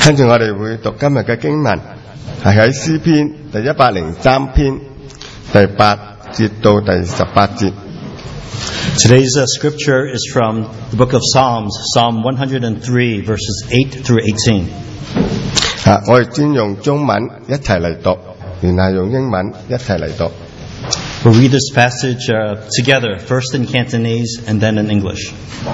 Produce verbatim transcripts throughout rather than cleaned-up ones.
跟住我哋會讀今日嘅經文，係喺詩篇第一百零三篇第八節到第十八節。 Today's uh, scripture is from the book of Psalms, Psalm one hundred three, verses eight through eighteen. 啊，我哋先用中文一齊嚟讀，然後用英文一齊嚟讀。 We'll read this passage uh, together, first in Cantonese and then in English.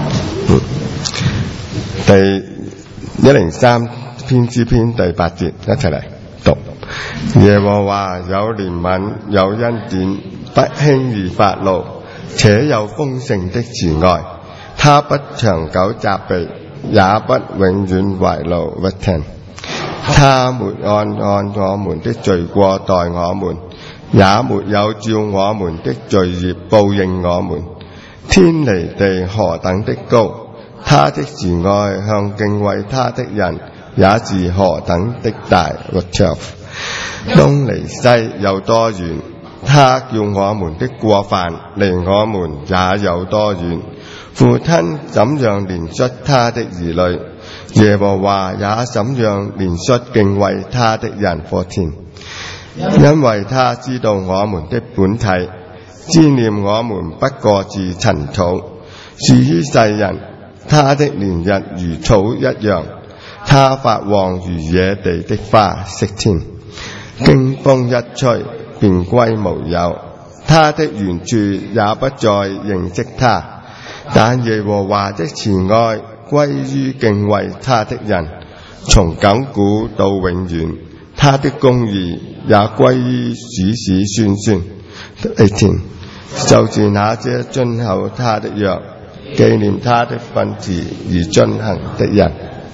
第一零三篇詩篇第八節，一齊嚟讀。耶和華有憐憫，有恩典，不輕易發怒，且有豐盛的慈愛。他不長久責備，也不永遠懷怒不聽。他沒按按我們的罪過待我們，也沒有照我們的罪孽報應我們。天離地何等的高，他的慈愛向敬畏他的人也是何等的大。東離西有多遠，他叫我們的過犯離我們也有多遠。父親怎樣憐恤他的兒女，耶和華也怎樣憐恤敬畏他的人。因為他知道我們的本體，知念我們不過是塵土。至於世人，他的年日如草一樣，他發旺如野地的花。經風一吹，便歸無有，他的原處也不再認識他。但耶和華的慈愛歸於敬畏他的人，從亙古到永遠。他的公義也歸於子子孫孫。就是那些遵守他的約，紀念他的訓詞而遵行的人。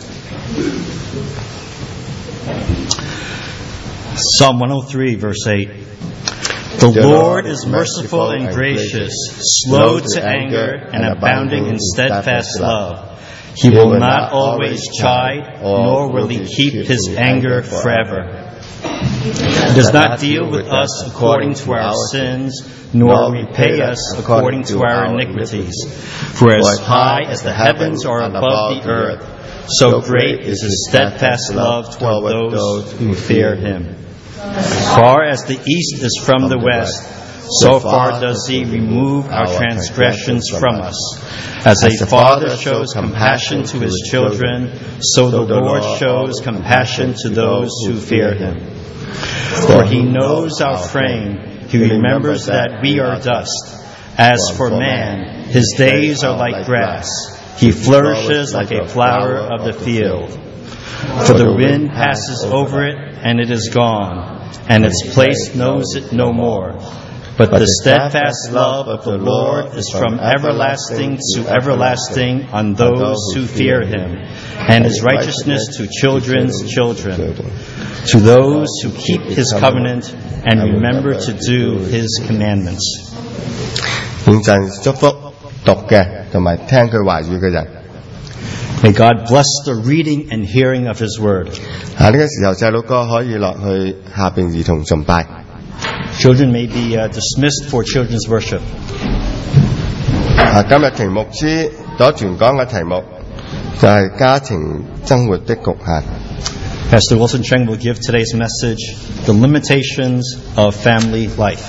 Psalm one oh three, verse eight. The Lord is merciful and gracious, slow to anger and abounding in steadfast love. He will not always chide, nor will he keep his anger forever. He does not deal with us according to our sins, nor repay us according to our iniquities. For as high as the heavens are above the earth, so great is his steadfast love toward those who fear him. Far as the east is from the west, so far does he remove our transgressions from us. As a father shows compassion to his children, so the Lord shows compassion to those who fear him. For he knows our frame, he remembers that we are dust. As for man, his days are like grass. He flourishes like a flower of the field. For the wind passes over it, and it is gone, and its place knows it no more. But the steadfast love of the Lord is from everlasting to everlasting on those who fear him, and his righteousness to children's children, to those who keep his covenant and remember to do his commandments. 願神祝福讀嘅同埋聽佢話語嘅人。 May God bless the reading and hearing of his word. 啊，呢個時候細佬哥可以落去下邊兒童崇拜。 Children may be uh, dismissed for children's worship. 啊，今日程牧師所傳講嘅題目就係家庭生活的局限。 Pastor Wilson Cheng will give today's message, The Limitations of Family Life.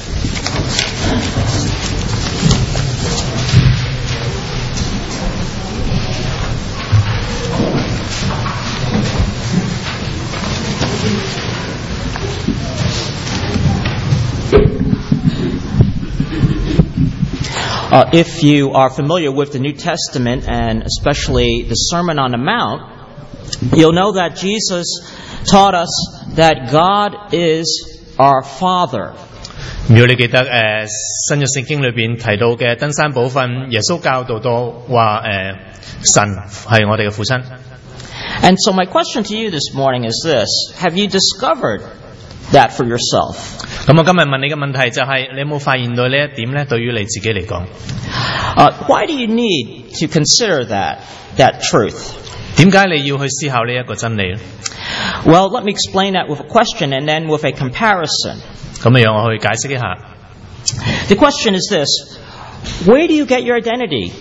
Uh, if you are familiar with the New Testament, and especially the Sermon on the Mount, you'll know that Jesus taught us that God is our Father. 如果你記得誒新約聖經裏邊提到嘅登山寶訓，耶穌教導到話誒神係我哋嘅父親。 And so my question to you this morning is this: Have you discovered that for yourself? 咁我今日問你嘅問題就係、是、你有冇發現到呢一點咧？對於你自己嚟講， Uh, why do you need to consider that that truth? 點解你要去思考呢一個真理咧？ Well, let me explain that with a question and then with a comparison. 咁啊，讓我去解釋一下。 The question is this: Where do you get your identity?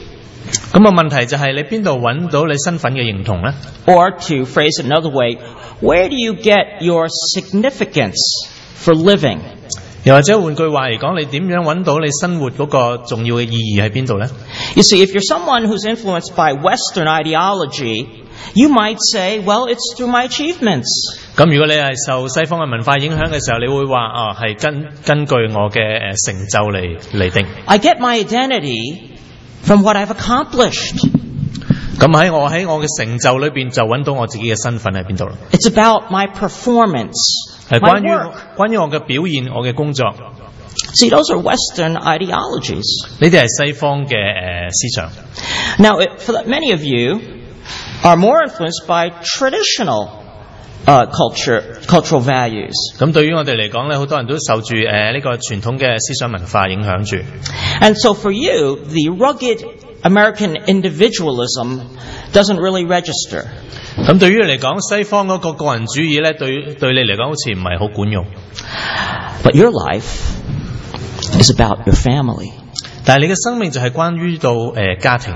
咁個問題就係你邊度揾到你身份嘅認同呢？ Or to phrase it another way, where do you get your significance for living? 又或者換句話嚟講，你點樣揾到你生活嗰個重要嘅意義喺邊度呢？ You see, if you're someone who's influenced by Western ideology, you might say, well, it's through my achievements. 咁如果你係受西方嘅文化影響嘅時候，你會話啊係根根據我嘅誒成就嚟嚟定。 I get my identity from what I've accomplished. 咁喺我喺我嘅成就裏邊就揾到我自己嘅身份喺邊度啦。 It's about my performance, 係 my 關於 work. 關於我嘅表現，我嘅工作。 See, those are Western ideologies. 呢啲係西方嘅誒思想。 Now, it, for the, many of you are more influenced by traditional uh, culture, cultural values. 咁對於我哋嚟講咧，好多人都受住誒呢個傳統嘅思想文化影響住。 And so for you, the rugged American individualism doesn't really register. 咁對於你嚟講，西方嗰個個人主義咧，對對你嚟講好似唔係好管用。 But your life is about your family. 但係你嘅生命就係關於到誒、呃、家庭。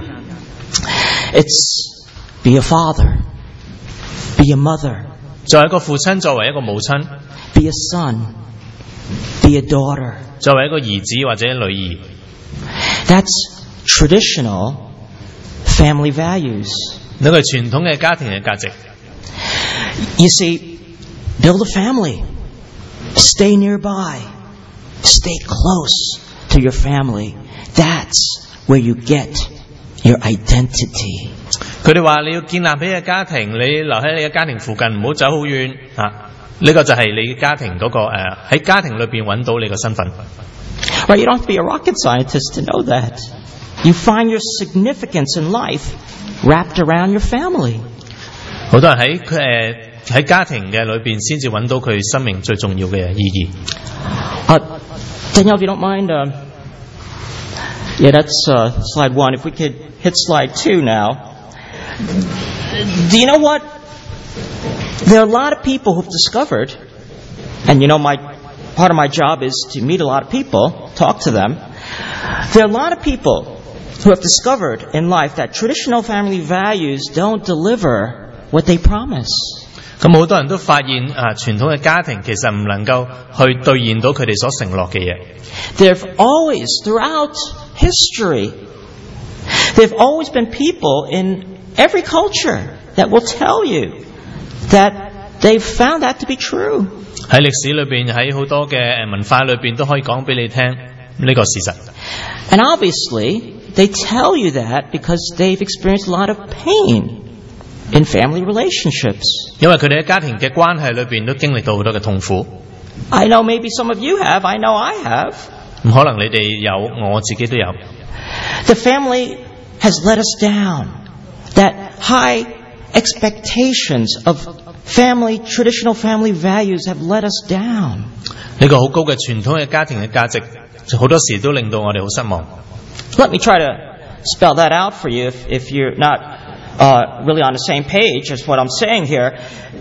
It's be a father, be a mother, 作為一個父親，作為一個母親， be a son, be a daughter. 作為一個兒子或者女兒， That's traditional family values. 呢個係傳統嘅家庭嘅價值。 You see, build a family. Stay nearby. Stay close to your family. That's where you get your identity. 佢哋話你要建立起嘅家庭，你留喺你嘅家庭附近，唔好走好遠啊！呢、這個就係你嘅家庭嗰、那個誒喺、呃、家庭裏邊揾到你嘅身份。 Right? You don't have to be a rocket scientist to know that. You find your significance in life wrapped around your family. 好多人喺佢誒喺家庭嘅裏邊先至揾到佢生命最重要嘅意義。 Uh, Danielle, if you don't mind, uh, yeah, that's uh, slide one. If we could hit slide two now. Do you know what? There are a lot of people who've discovered, and you know, my part of my job is to meet a lot of people, talk to them. There are a lot of people who have discovered in life that traditional family values don't deliver what they promise. 咁好多人都發現啊，傳統嘅家庭其實唔能夠去兌現到佢哋所承諾嘅嘢。 There've always, throughout history, there've always been people in every culture that will tell you that they've found that to be true. 喺歷史裏邊，喺好多嘅誒文化裏邊都可以講俾你聽呢個事實。 And obviously, they tell you that because they've experienced a lot of pain in family relationships. 因為佢哋喺家庭嘅關係裏邊都經歷到好多嘅痛苦。 I know maybe some of you have. I know I have. 咁可能你哋有，我自己都有。 The family has let us down. That high expectations of family, traditional family values have let us down. 呢個好高嘅傳統嘅家庭嘅價值，好多時都令到我哋好失望。 Let me try to spell that out for you if, if you're not uh, really on the same page as what I'm saying here.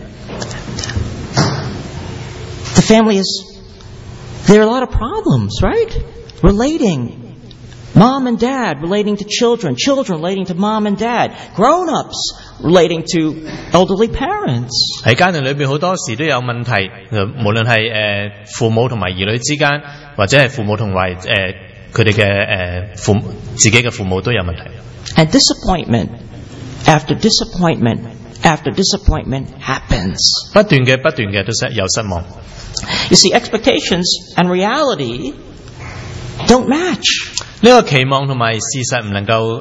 The family is, there are a lot of problems, right? Relating. Mom and dad relating to children, children relating to mom and dad, grown-ups relating to elderly parents. 喺家庭裏邊好多時都有問題，無論係誒父母同埋兒女之間，或者係父母同埋誒佢哋嘅誒父自己嘅父母都有問題。 And disappointment after disappointment after disappointment happens. 不斷嘅不斷嘅都失有失望。 You see, expectations and reality don't match. 呢個期望同埋事實唔能夠誒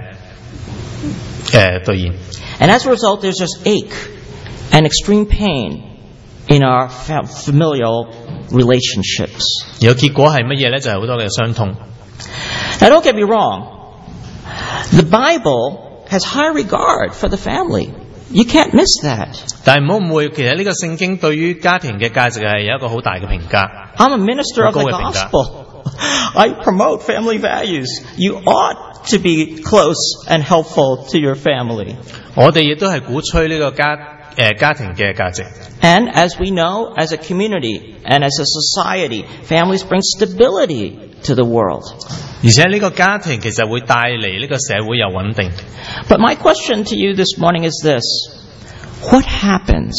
誒兌現。 And as a result, there's just ache and extreme pain in our familial relationships. 而個結果係乜嘢咧？就係、是、好多嘅傷痛。 Now, don't get me wrong. The Bible has high regard for the family. You can't miss that. 但係唔好誤會，其實呢個聖經對於家庭嘅價值係有一個好大嘅評價。 I'm a minister of the gospel. I promote family values. You ought to be close and helpful to your family. 我哋亦都係鼓吹呢個家誒家庭嘅價值。 And as we know, as a community and as a society, families bring stability to the world. 而且呢個家庭其實會帶嚟呢個社會有穩定。 But my question to you this morning is this: what happens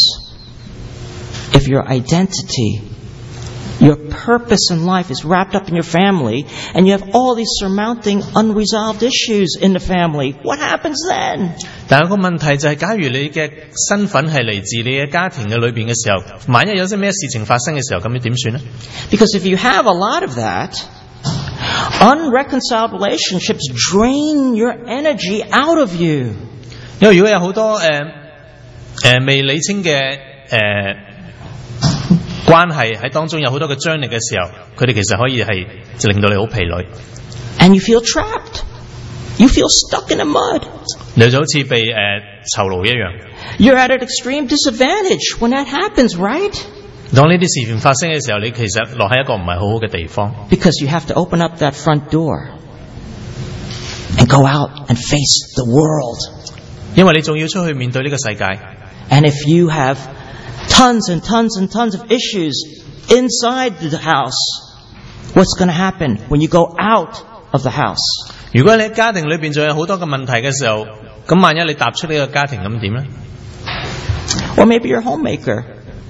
if your identity, your purpose in life is wrapped up in your family, and you have all these surmounting unresolved issues in the family? What happens then? 但係個問題就係，假如你嘅身份係嚟自你嘅家庭嘅裏邊嘅時候，萬一有啲咩事情發生嘅時候，咁你點算呢？ Because if you have a lot of that, unreconciled relationships drain your energy out of you. 因為如果有好多誒誒未理清嘅誒關係喺當中，有好多嘅張力嘅時候，佢哋其實可以係令到你好疲累。 And you feel trapped. You feel stuck in the mud. 你就好似被誒囚牢一樣。 You're at an extreme disadvantage when that happens, right? 當呢啲事情發生嘅時候，你其實落喺一個唔係好好嘅地方。 Because you have to open up that front door and go out and face the world. 因為你仲要出去面對呢個世界。 And if you have tons and tons and tons of issues inside the house, what's going to happen when you go out of the house? 如果你喺家庭裏邊仲有好多嘅問題嘅時候，咁萬一你踏出呢個家庭咁點呢？ Or maybe you're a homemaker.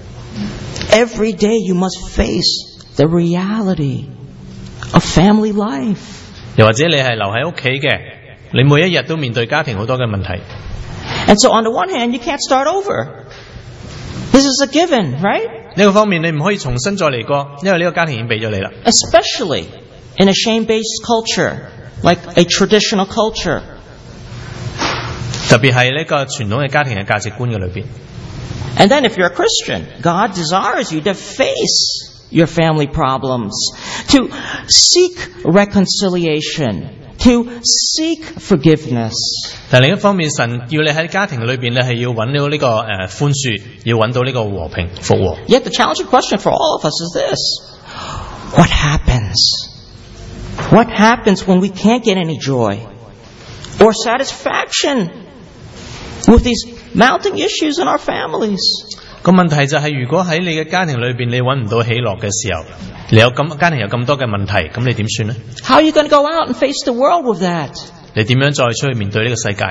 Every day you must face the reality of family life. 又或者你係留喺屋企嘅，你每一日都面對家庭好多嘅問題。 And so on the one hand, you can't start over. This is a given, right? 呢個方面你唔可以重新再嚟過，因為呢個家庭已經俾咗你啦。 Especially in a shame-based culture, like a traditional culture. 特別係呢個傳統嘅家庭嘅價值觀嘅裏邊。 And then if you're a Christian, God desires you to face your family problems, to seek reconciliation, to seek forgiveness. 但另一方面，神要你喺家庭裏邊，你係要揾到呢個誒寬恕，要揾到呢個和平復和。 Yet the challenging question for all of us is this: what happens? What happens when we can't get any joy or satisfaction with these mounting issues in our families? 個問題就係，如果喺你嘅家庭裏邊你揾唔到喜樂嘅時候，你有咁家庭有咁多嘅問題，咁你點算呢？ How are you going to go out and face the world with that? 你點樣再出去面對呢個世界？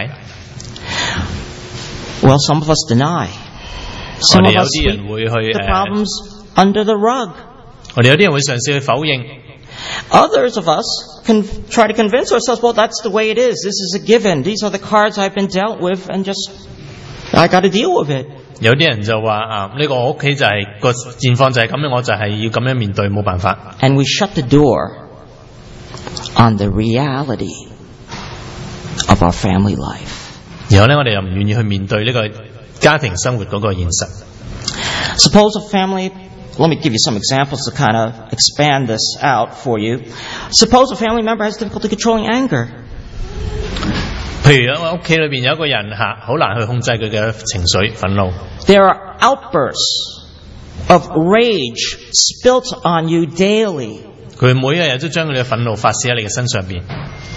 Well, some of us deny. 我 Some 哋 of 有 us 啲人 sweep 會去 the 誒， problems under the rug. 我哋有啲人會嘗試去否認。 Others of us can try to convince ourselves, well, that's the way it is. This is a given. These are the cards I've been dealt with, and just I got to deal with it. 有啲人就話啊，呢個我屋企就係個現況就係咁樣，我就係要咁樣面對，冇辦法。 And we shut the door on the reality of our family life. 然後咧，我哋又唔願意去面對呢個家庭生活嗰個現實。 Suppose a family, let me give you some examples to kind of expand this out for you. Suppose a family member has difficulty controlling anger. 譬如喺屋企裏邊有一個人嚇，好難去控制佢嘅情緒、憤怒。 There are outbursts of rage spilt on you daily. 佢每一日都將佢嘅憤怒發泄喺你嘅身上邊。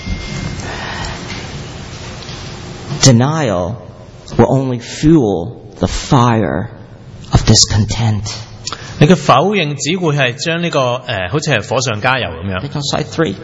Denial will only fuel the fire of discontent. 你嘅否認只會係將呢個誒、呃，好似係火上加油咁樣。 Take on side three.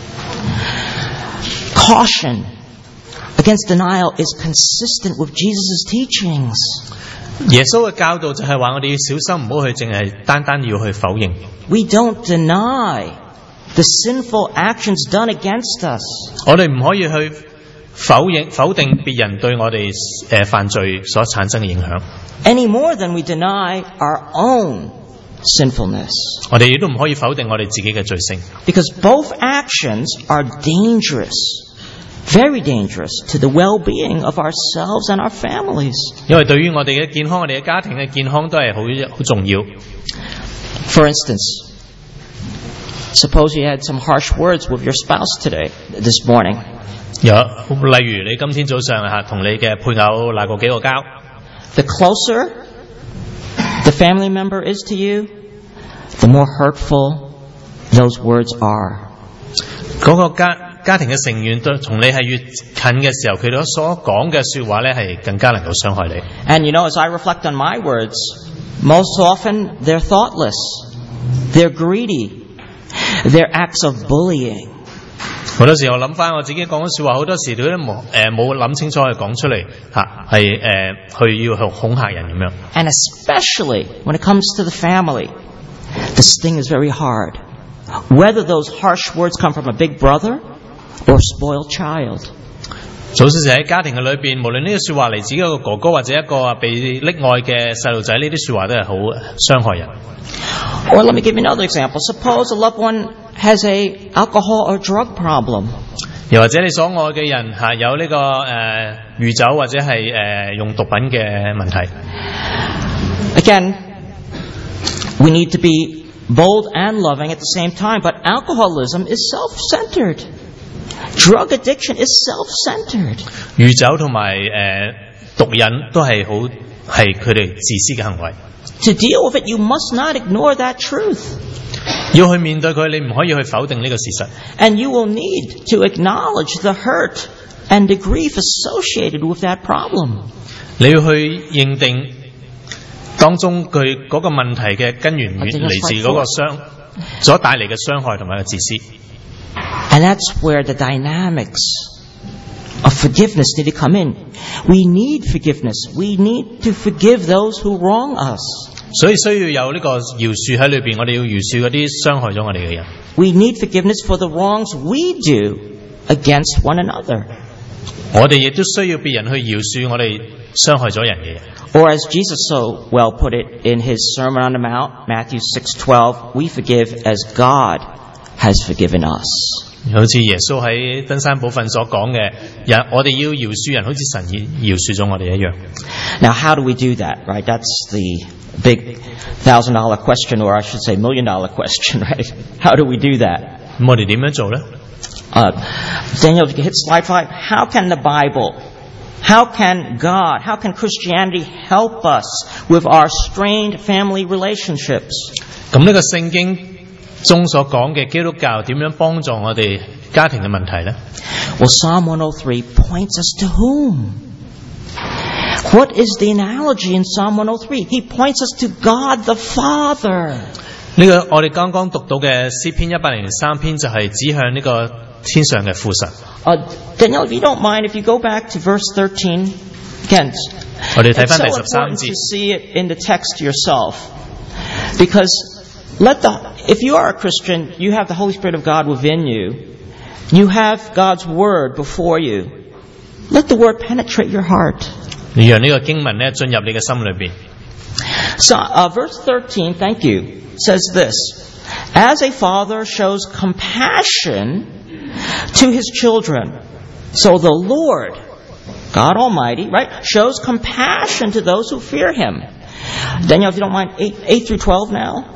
Caution against denial is consistent with Jesus' teachings. 耶穌嘅教導就係話，我哋要小心，唔好去淨係單單要去否認。 We don't deny the sinful actions done against us. 我哋唔可以去否認、否定別人對我哋誒、呃、犯罪所產生嘅影響。 Any more than we deny our own sinfulness. 我哋亦都唔可以否定我哋自己嘅罪性。 Because both actions are dangerous. Very dangerous to the well-being of ourselves and our families. 因為對於我哋嘅健康，我哋嘅家庭嘅健康都係好好重要。 For instance, suppose you had some harsh words with your spouse today, this morning. 有例如你今天早上嚇同你嘅配偶鬧過幾個交。 The closer the family member is to you, the more hurtful those words are. 嗰個家家庭嘅成員對同你係越近嘅時候，佢哋所講嘅說話咧係更加能夠傷害你。 And you know, as I reflect on my words, most often they're thoughtless, they're greedy, they're acts of bullying. 好多時候諗翻我自己講嘅說話，好多時佢都冇誒冇諗清楚去講出嚟嚇，係誒去要去恐嚇人咁樣。 And especially when it comes to the family, the sting is very hard. Whether those harsh words come from a big brother or a spoiled child. 早時喺家庭嘅裏邊，無論呢啲說話嚟自一個哥哥或者一個被溺愛嘅細路仔，呢啲說話都係好傷害人。 Or let me give you another example. Suppose a loved one has a alcohol or drug problem. 又或者你所愛嘅人嚇有呢個誒酗酒或者係誒用毒品嘅問題。 Again, we need to be bold and loving at the same time, but alcoholism is self-centered. Drug addiction is self-centered. 酗酒同埋誒毒癮都係好係佢哋自私嘅行為。 To deal with it, you must not ignore that truth. 要去面對佢，你唔可以去否定呢個事實。 And you will need to acknowledge the hurt and the grief associated with that problem. 你要去認定當中佢嗰個問題嘅根源嚟自嗰個傷所帶嚟嘅傷害同埋個自私。 And that's where the dynamics of forgiveness need to come in. We need forgiveness. We need to forgive those who wrong us. 所以需要有呢個饒恕喺裏邊，我哋要饒恕嗰啲傷害咗我哋嘅人。 We need forgiveness for the wrongs we do against one another. 我哋亦都需要別人去饒恕我哋傷害咗人嘅人。 Or as Jesus so well put it in his Sermon on the Mount, Matthew six twelve, we forgive as God has forgiven us. 好似耶穌喺登山寶訓所講嘅，人我哋要饒恕人，好似神饒恕咗我哋一樣。 Now, how do we do that? Right? That's the big thousand dollar question, or I should say million dollar question, right? How do we do that? 咁我哋點樣做咧？ Uh, Daniel, if you could hit slide five. How can the Bible, how can God, how can Christianity help us with our strained family relationships? 咁呢個聖經中所講嘅基督教點樣幫助我哋家庭嘅問題呢？ Well, Psalm one oh three points us to whom? What is the analogy in Psalm one oh three? He points us to God the Father. 呢個我哋剛剛讀到嘅詩篇一百零三篇就係指向呢個天上嘅父神。 Uh, Daniel, if you don't mind, if you go back to verse thirteen, again, 我哋睇返 it's 第 so 十三 important 節 to see it in the text yourself. Because let the, if you are a Christian, you have the Holy Spirit of God within you. You have God's Word before you. Let the Word penetrate your heart. 你讓呢個經文咧進入你嘅心裏邊。 So, uh, verse thirteen, thank you, says this. As a father shows compassion to his children, so the Lord, God Almighty, right, shows compassion to those who fear Him. Daniel, if you don't mind, eight, eight through twelve now.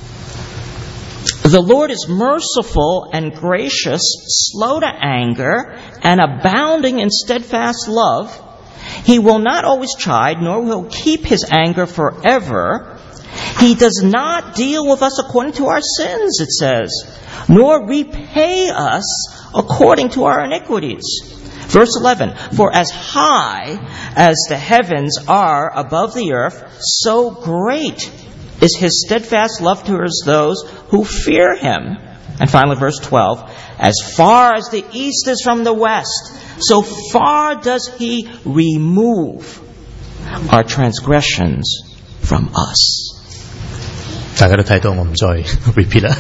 The Lord is merciful and gracious, slow to anger, and abounding in steadfast love. He will not always chide, nor will He keep His anger forever. He does not deal with us according to our sins, it says, nor repay us according to our iniquities. Verse eleven, for as high as the heavens are above the earth, so great is His steadfast love towards those who fear Him. And finally, verse twelve, as far as the east is from the west, so far does He remove our transgressions from us. 大家都睇到，我唔再 repeat 啦。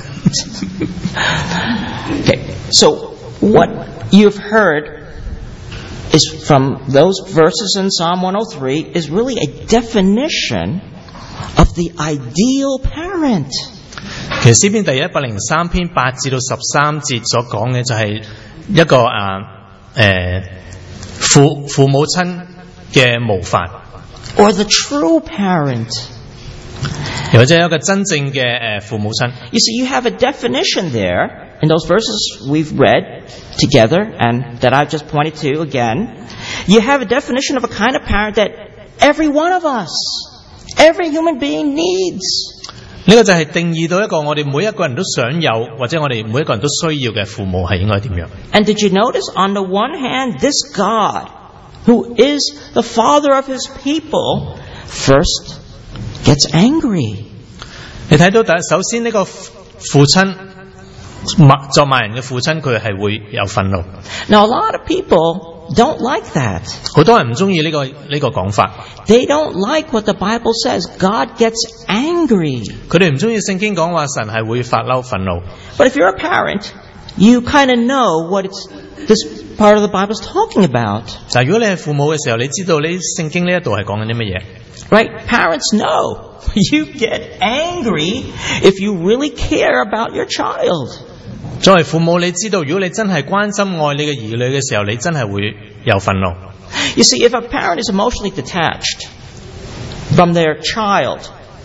Okay, so what you've heard is from those verses in Psalm one oh three is really a definition of the ideal parent. 其實詩篇第一百零三篇八至到十三節所講嘅就係一個啊誒父父母親嘅模範， Or the true parent. 又或者一個真正嘅誒父母親。 You see, you have a definition there in those verses we've read together and that I've just pointed to again. You have a definition of a kind of parent that every one of us, every human being needs. 呢個就係定義到一個我哋每一個人都想有，或者我哋每一個人都需要嘅父母係應該點樣。 And did you notice, on the one hand, this God, who is the father of his people, first gets angry. 你睇到第首先呢個父親作萬人嘅父親，佢係會有憤怒。 Now a lot of people don't like that. 好多人唔中意呢個呢個講法。 They don't like what the Bible says. God gets angry. 佢哋唔中意聖經講話神係會發嬲憤怒。 But if you're a parent, you kind of know what it's, this part of the Bible is talking about. 但如果你係父母嘅時候，你知道呢聖經呢一度係講緊啲乜嘢？ Right? Parents know you get angry if you really care about your child. 作為父母，你知道如果你真係關心愛你嘅兒女嘅時候，你真係會有憤怒。 You see, if a parent is emotionally detached from their child,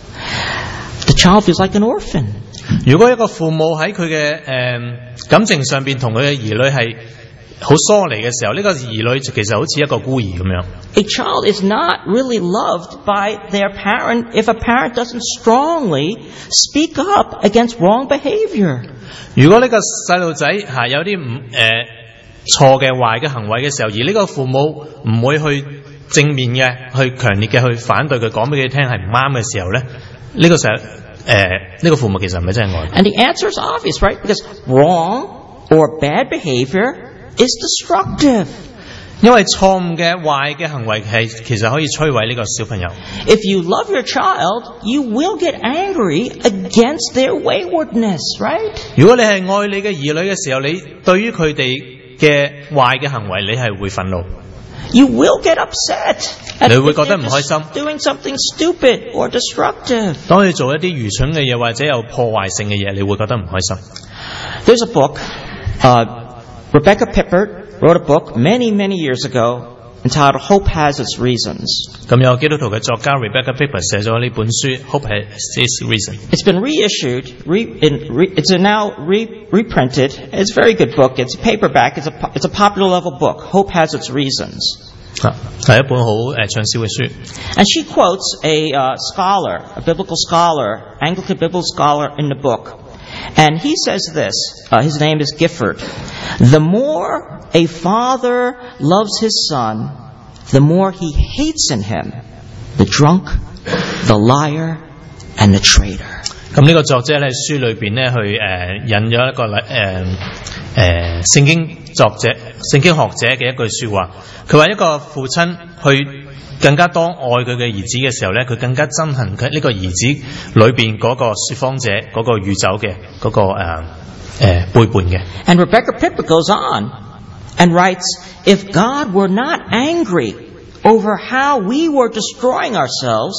the child feels like an orphan. 如果一個父母喺佢嘅誒感情上邊同佢嘅兒女係好疏離嘅時候，呢、這個兒女其實好似一個孤兒咁樣。 A child is not really loved by their parent if a parent doesn't strongly speak up against wrong behavior. 如果呢個細路仔係有啲唔誒錯嘅壞嘅行為嘅時候，而呢個父母唔會去正面嘅、去強烈嘅去反對佢，講俾佢聽係唔啱嘅時候咧，呢、這個時候誒呢個父母其實唔係真係愛。 And the answer is obvious, right? Because wrong or bad behavior is destructive. 因為錯誤嘅壞嘅行為係其實可以摧毀呢個小朋友。 If you love your child, you will get angry against their waywardness, right? 如果你係愛你嘅兒女嘅時候，你對於佢哋嘅壞嘅行為，你係會憤怒。 You will get upset. 你會覺得唔開心。 Doing something stupid or destructive. 當你做一啲愚蠢嘅嘢或者有破壞性嘅嘢，你會覺得唔開心。 There's a book, uh, Rebecca Pippert wrote a book many, many years ago entitled Hope Has Its Reasons. 咁有基督徒嘅作家 Rebecca Pippert 寫咗呢本書 Hope Has Its Reasons. It's been reissued. Re, in, re, it's now re, reprinted. It's a very good book. It's a paperback. It's a, it's a popular level book. Hope Has Its Reasons. 啊，係一本好誒暢銷嘅書。 And she quotes a uh, scholar, a biblical scholar, Anglican biblical scholar in the book. And he says this, uh, his name is Gifford. The more a father loves his son, the more he hates in him the drunk, the liar, and the traitor. 咁呢個作者喺書裏邊咧，去誒、呃、引咗一個誒誒聖經作者、聖經學者嘅一句説話。佢話一個父親去更加多愛佢嘅兒子嘅時候咧，佢更加憎恨佢呢個兒子裏邊嗰個説謊者、嗰、那個酗酒嘅嗰、那個誒誒、呃呃、背叛嘅。 And Rebecca Pippert goes on and writes, if God were not angry over how we were destroying ourselves,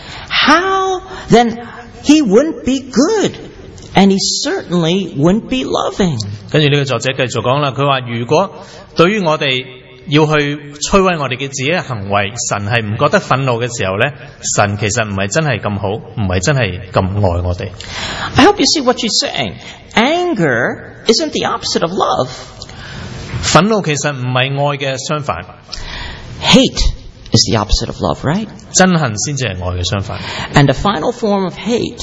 how then he wouldn't be good, and he certainly wouldn't be loving. 跟住呢個作者繼續講啦，佢話如果對於我哋要去摧毀我哋嘅自己嘅行為，神係唔覺得憤怒嘅時候咧，神其實唔係真係咁好，唔係真係咁愛我哋。 I hope you see what she's saying. Anger isn't the opposite of love. 憤怒其實唔係愛嘅相反。 Hate is the opposite of love, right? 憎恨先至係愛嘅相反。 And the final form of hate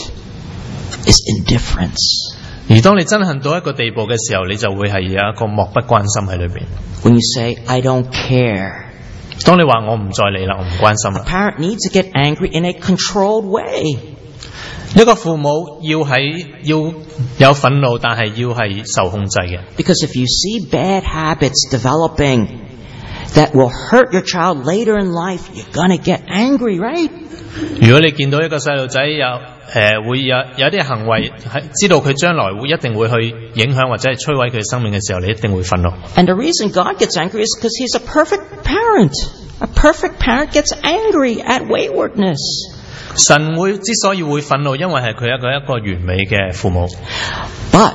is indifference. 而當你憎恨到一個地步嘅時候，你就會係有一個漠不關心喺裏邊。 When you say, I don't care. 當你話我唔再理啦，我唔關心啦。 A parent needs to get angry in a controlled way. 一個父母要喺要有憤怒，但係要係受控制嘅。 Because if you see bad habits developing that will hurt your child later in life, you're gonna get angry, right? 如果你見到一個細路仔有誒、呃、會有有啲行為係知道佢將來會一定會去影響或者係摧毀佢生命嘅時候，你一定會憤怒。 And the reason God gets angry is because He's a perfect parent. A perfect parent gets angry at waywardness. 神會之所以會憤怒，因為係佢一個一個完美嘅父母。 But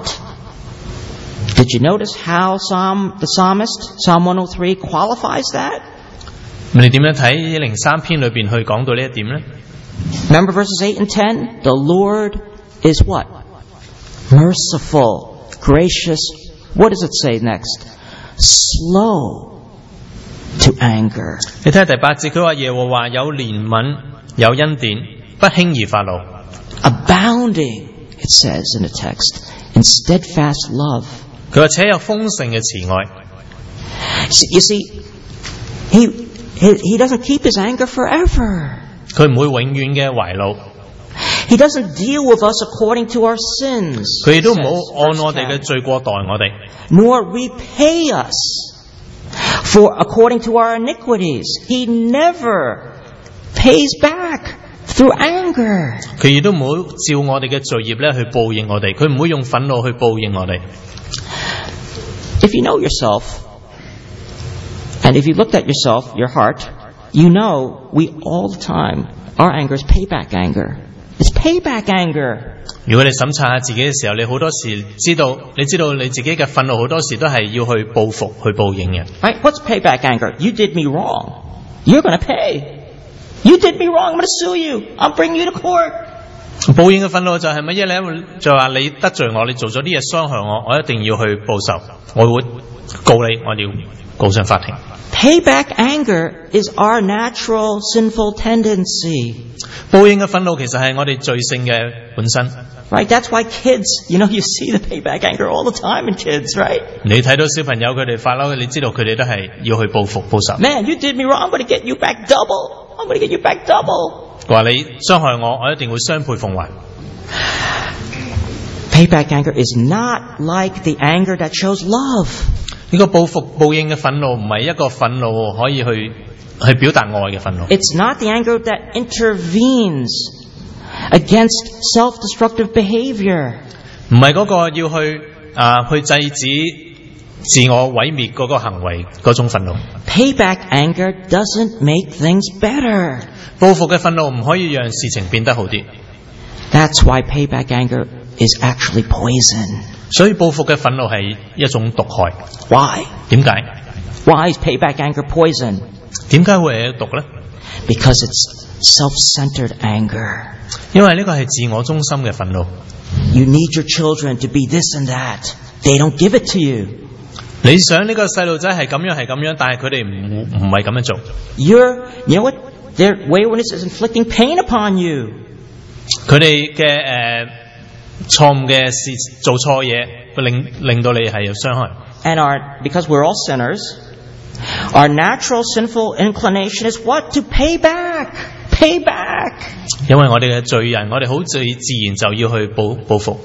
did you notice how Psalm the psalmist Psalm one oh three qualifies that? 咁你點樣睇一零三篇裏邊去講到呢一點呢？ Remember verses eight and ten? The Lord is what? Merciful, gracious. What does it say next? Slow to anger. 你睇下第八節，佢話耶和華有憐憫，有恩典，不輕易發怒。 About abounding, it says in the text, in steadfast love. 佢話且有豐盛嘅慈愛。 You see, he, he, he doesn't keep his anger forever. 佢唔會永遠嘅懷怒。 He doesn't deal with us according to our sins. 佢亦都唔好按我哋嘅罪過待我哋。 Nor repay us for according to our iniquities. He never pays back through anger. 佢亦都唔好照我哋嘅罪孽咧去報應我哋，佢唔會用憤怒去報應我哋。 If you know yourself, and if you looked at yourself, your heart, you know we all the time, our anger is payback anger. It's payback anger. 如果你審查下自己嘅時候，你好多時知道，你知道你自己嘅憤怒好多時都係要去報復、去報應嘅。 Right? What's payback anger? You did me wrong. You're going to pay. You did me wrong. I'm going to sue you. I'll bring you to court. 報應嘅憤怒就係乜嘢咧？就話你得罪我，你做咗啲嘢傷害我，我一定要去報仇，我會告你，我要告上法庭。 Payback anger is our natural sinful tendency. 報應嘅憤怒其實係我哋罪性嘅本身。 Right? That's why kids, you know, you see the payback anger all the time in kids, right? 你睇到小朋友佢哋發嬲，你知道佢哋都係要去報復報仇。 Man, you did me wrong. I'm going to get you back double. I'm going to get you back double. 話你傷害我，我一定會雙倍奉還。 Payback anger is not like the anger that shows love. 呢個報復報應嘅憤怒唔係一個憤怒可以去去表達愛嘅憤怒。 It's not the anger that intervenes against self-destructive behavior. 唔係嗰個要去啊去制止自我毀滅嗰個行為嗰種憤怒。 Payback anger doesn't make things better. 報復嘅憤怒唔可以讓事情變得好啲。 That's why payback anger is actually poison. 所以報復嘅憤怒係一種毒害。 Why? 點解 Why is payback anger poison? 點解會係毒呢？ Because it's self-centered anger. 因為呢個係自我中心嘅憤怒。 You need your children to be this and that. They don't give it to you. 你想呢個細路仔係咁樣係咁樣，但係佢哋唔唔係咁樣做。 You're, you know what? Their waywardness is inflicting pain upon you. 佢哋嘅誒錯誤嘅事做錯嘢，令令到你係有傷害。 And our, because we're all sinners, our natural sinful inclination is what? To pay back. Pay back. 因為我哋嘅罪人，我哋好自自然就要去報報復。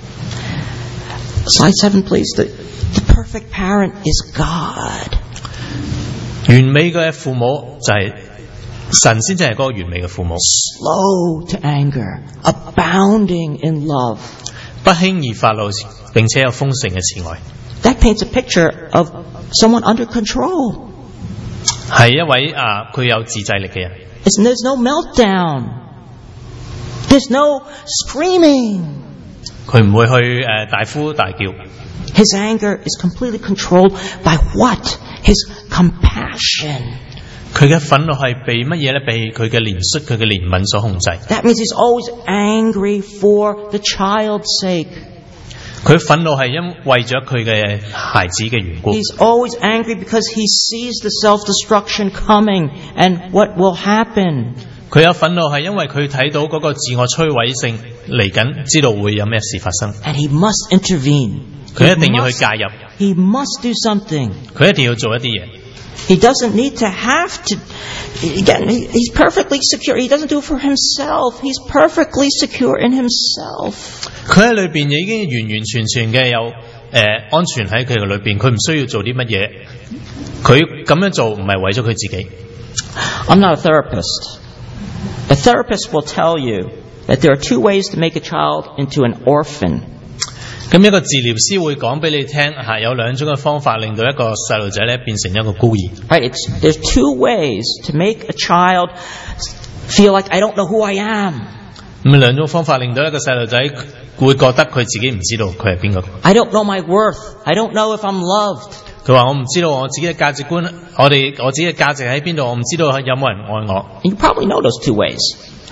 Slide seven, please. The, the perfect parent is God. 完美嘅父母就係、是。神先至係嗰個完美嘅父母。 Slow to anger, abounding in love. 不輕易發怒，並且有豐盛嘅慈愛。 That paints a picture of someone under control. 係一位啊，佢有自制力嘅人。 There's no meltdown. There's no screaming. 佢唔會去誒、呃、大呼大叫。 His anger is completely controlled by what? His compassion. 佢嘅憤怒係被乜嘢咧？被佢嘅憐恤、佢嘅憐憫所控制。 That means he's always angry for the child's sake. 佢憤怒係因為咗佢嘅孩子嘅緣故。 He's always angry because he sees the self-destruction coming and what will happen. 佢有憤怒係因為佢睇到嗰個自我摧毀性嚟緊，知道會有咩事發生。 And he must intervene. 佢一定要去介入。 He must do something. 佢一定要做一啲嘢。 He doesn't need to have to. Again, he's perfectly secure. He doesn't do it for himself. He's perfectly secure in himself. 佢喺裏邊已經完完全全嘅有誒、呃、安全喺佢嘅裏邊，佢唔需要做啲乜嘢。佢咁樣做唔係為咗佢自己。 I'm not a therapist. A therapist will tell you that there are two ways to make a child into an orphan. 咁一個治療師會講俾你聽嚇，有兩種嘅方法令到一個細路仔咧變成一個孤兒。 Right, it's, there's two ways to make a child feel like I don't know who I am. 咁兩種方法令到一個細路仔會覺得佢自己唔知道佢係邊個。 I don't know my worth. I don't know if I'm loved. 佢話我唔知道我自己嘅價值觀，我哋我自己嘅價值喺邊度，我唔知道有冇人愛我。 You probably know those two ways: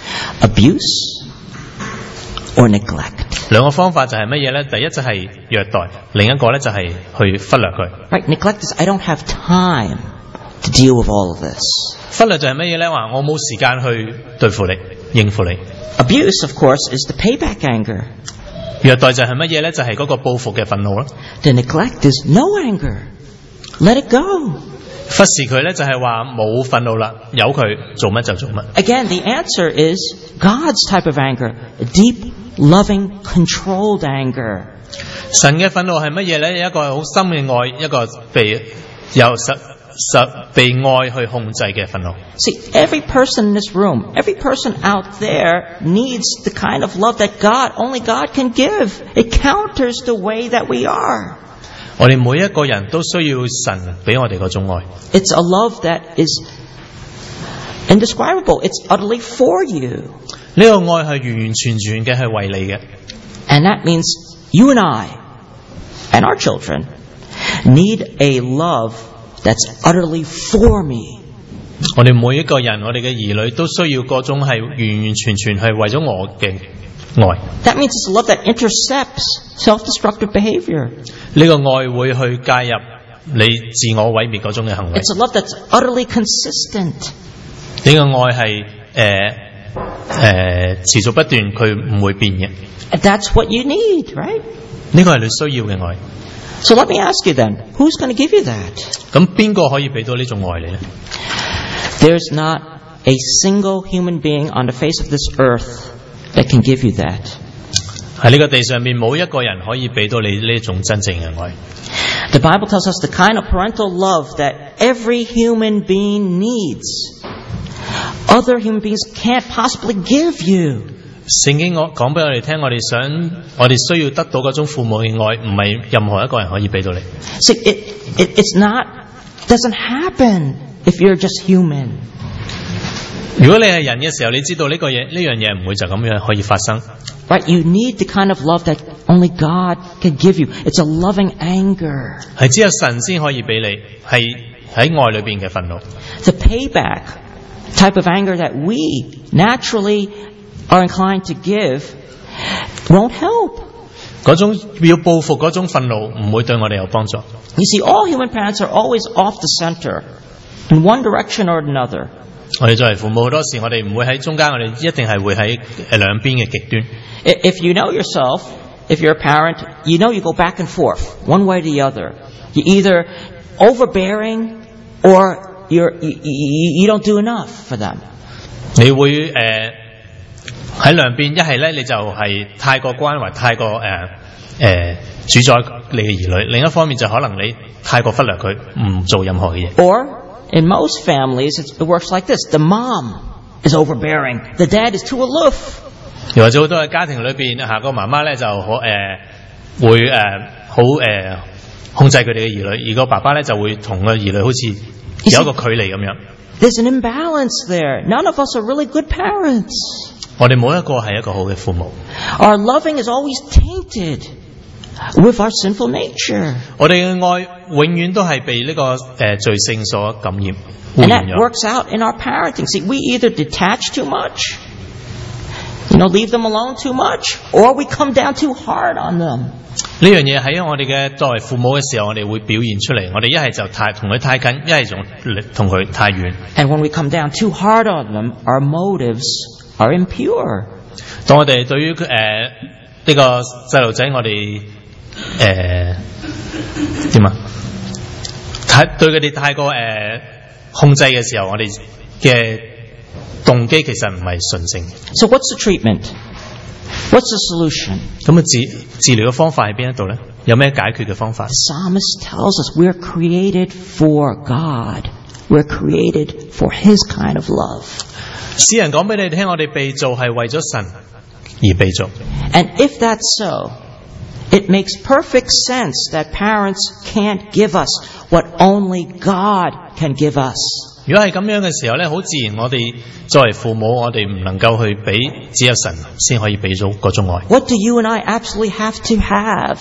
abuse or neglect. 兩個方法就係乜嘢咧？第一就係虐待，另一個咧就係去忽略佢。 Right, neglect is I don't have time to deal with all of this. 忽略就係乜嘢咧？話我冇時間去對付你、應付你。 Abuse, of course, is the payback anger. 虐待就係乜嘢咧？就係嗰個報復嘅憤怒咯。 The neglect is no anger. Let it go. 忽視佢咧就係話冇憤怒啦，由佢做乜就做乜。 Again, the answer is God's type of anger, a deep, loving, controlled anger. 神嘅憤怒係乜嘢咧？一個好深嘅愛，一個被由實實被愛去控制嘅憤怒。 See, every person in this room, every person out there needs the kind of love that God, only God can give. It counters the way that we are. 我哋每一個人都需要神俾我哋嗰種愛。 It's a love that is indescribable. It's utterly for you. 呢個愛係完完全全嘅係為你嘅。 And that means you and I and our children need a love that's utterly for me. 我哋每一個人，我哋嘅兒女都需要嗰種係完完全全係為咗我嘅愛。 That means it's a love that intercepts self-destructive behavior. 呢個愛會去介入你自我毀滅嗰種嘅行為。 It's a love that's utterly consistent. 呢個愛係誒誒持續不斷，佢唔會變嘅。 And that's what you need, right? 呢個係你需要嘅愛。 So let me ask you then, who's going to give you that? 咁邊個可以俾到呢種愛你呢？ There's not a single human being on the face of this earth that can give you that. 喺呢個地上面冇一個人可以俾到你呢種真正嘅愛。 The Bible tells us the kind of parental love that every human being needs. Other human beings can't possibly give you. 聖經我講俾我哋聽，我哋想我哋需要得到嗰種父母嘅愛，唔係任何一個人可以俾到你。 See, it, it, it's not, doesn't happen if you're just human. 如果你係人嘅時候，你知道呢個嘢呢樣嘢唔會就咁樣可以發生。 Right? You need the kind of love that only God can give you. It's a loving anger. 係只有神先可以俾你，係喺愛裏邊嘅憤怒。 The payback type of anger that we naturally are inclined to give won't help. 嗰種要報復嗰種憤怒唔會對我哋有幫助。 You see, all human parents are always off the center in one direction or another. 我哋作為父母好多時，我哋唔會喺中間，我哋一定係會喺誒兩邊嘅極端。 If you know yourself, if you're a parent, you know you go back and forth, one way or the other. You're either overbearing or you're, you, you, you don't do enough for them. 你會誒喺兩邊，一係咧你就係太過關懷，太過誒誒、呃呃、主宰你嘅兒女；另一方面就可能你太過忽略佢，唔做任何嘅嘢。 Or in most families, it works like this: the mom is overbearing, the dad is too aloof. 又或者好多嘅家庭裏邊，嚇個媽媽咧就好誒、呃、會誒好誒控制佢哋嘅兒女，而個爸爸咧就會同個兒女好似有一個距離咁樣。 There's an imbalance there. None of us are really good parents. 我哋冇一個係一個好嘅父母。 Our loving is always tainted with our sinful nature. 我哋嘅愛永遠都係被呢、這個誒、呃、罪性所感染。 And that works out in our parenting. See, we either detach too much, you know, leave them alone too much, or we come down too hard on them. 呢樣嘢喺我哋嘅作為父母嘅時候，我哋會表現出嚟。我哋一係就太同佢太近，一係就同佢太遠。 And when we come down too hard on them, our motives are impure. 當我哋對於誒呢個細路仔，我哋誒點啊？太對佢哋太過誒、呃、控制嘅時候，我哋嘅動機其實唔係純正。 So what's the treatment? What's the solution? 咁啊治治療嘅方法喺邊一度咧？有咩解決嘅方法 The psalmist tells us we're created for God. We're created for His kind of love. 詩人講俾你聽，我哋被造係為咗神而被造。 And if that's so, it makes perfect sense that parents can't give us what only God can give us. 如果係咁樣嘅時候咧，好自然我哋作為父母，我哋唔能夠去俾，只有神先可以俾到嗰種愛。 What do you and I absolutely have to have?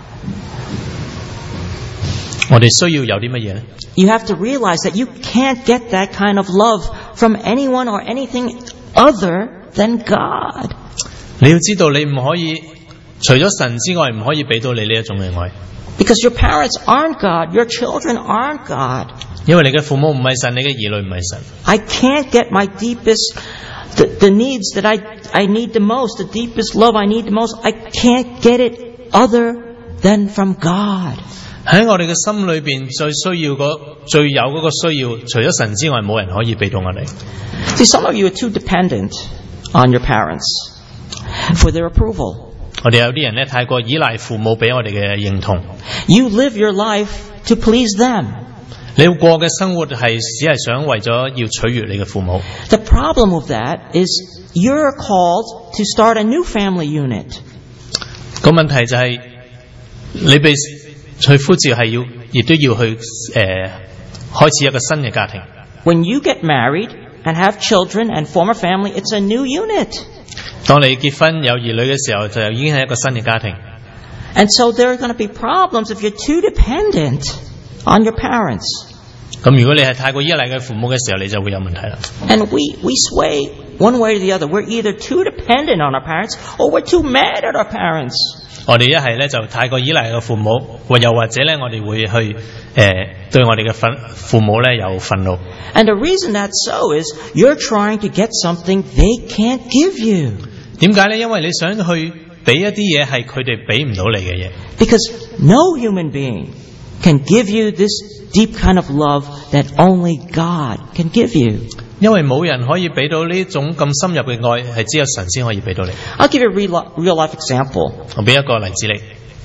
我哋需要有啲乜嘢咧？ You have to realize that you can't get that kind of love from anyone or anything other than God. 你要知道，你唔可以除咗神之外，唔可以俾到你呢一種嘅愛。 Because your parents aren't God, your children aren't God. 因為你嘅父母唔係神，你嘅兒女唔係神。 I can't get my deepest, the, the needs that I, I need the most, the deepest love I need the most, I can't get it other than from God. 喺我哋嘅心裏邊最需要嗰最有嗰個需要，除咗神之外，冇人可以俾到我哋。 See, some of you are too dependent on your parents for their approval. 我哋有啲人咧太過依賴父母俾我哋嘅認同。 You live your life to please them. 你要過嘅生活係只係想為咗要取悦你嘅父母。 The problem with that is you're called to start a new family unit. 個問題就係、是、你被去呼召係要，亦都要去誒、呃、開始一個新嘅家庭。 When you get married and have children and form a family, it's a new unit. 當你結婚有兒女嘅時候，就已經係一個新嘅家庭。 And so there are going to be problems if you're too dependent on your parents. 咁如果你係太過依賴嘅父母嘅時候，你就會有問題啦。 And we, we sway one way or the other. We're either too dependent on our parents or we're too mad at our parents. 我哋一係咧就太過依賴個父母，或又或者咧我哋會去誒、呃、對我哋嘅憤父母咧有憤怒。 And the reason that's so is you're trying to get something they can't give you. 點解咧？因為你想去俾一啲嘢係佢哋俾唔到你嘅嘢。 Because no human being can give you this deep kind of love that only God can give you. 因為冇人可以俾到呢種咁深入嘅愛，係只有神先可以俾到你。 I'll give you a real, real life example. 我俾一個例子你。